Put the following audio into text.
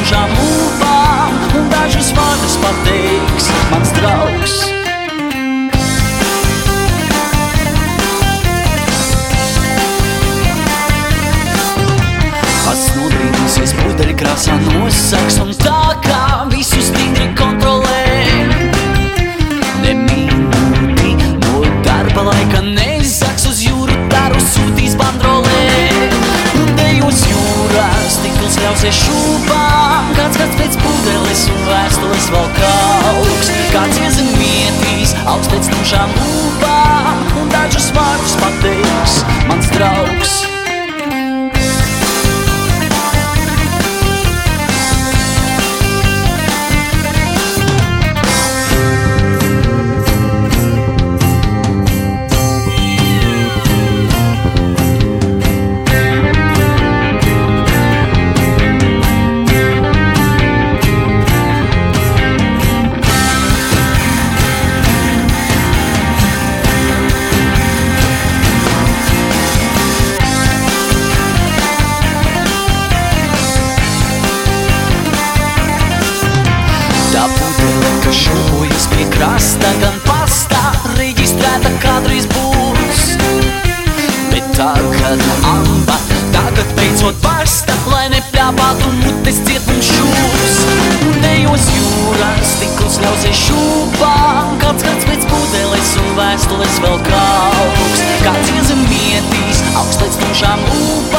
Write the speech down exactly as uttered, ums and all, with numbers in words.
tumšām lūpām, un dažus vārdus pateiks mans draugs. Pats nodrīdusies pudeļkrāsā nosaks, un tā kā visu stingri kontrolē. Ne minūti no darba laika nezaks, uz jūru taru sūtīs bandrolē. Un dejos jūrā stikls ļausies šūpām, kāds kāds pēc pudeles un vēstules valk augs. Kāds iezemietīs augst pēc tumšām lūpām, un dažus vārdus pateiks mans draugs. Šūpojas pie krasta, gan pastā reģistrēta kādreiz būs. Bet tagad amba, tagad beidzot basta, lai nepļāpātu mutes ciet mums šūs. Un dejos jūrā stikls ļausies šūpām, kāds kāds pēc pudeles un vēstules vēl kauks. Kāds iezemietīs augst pēc tumšām lūpām,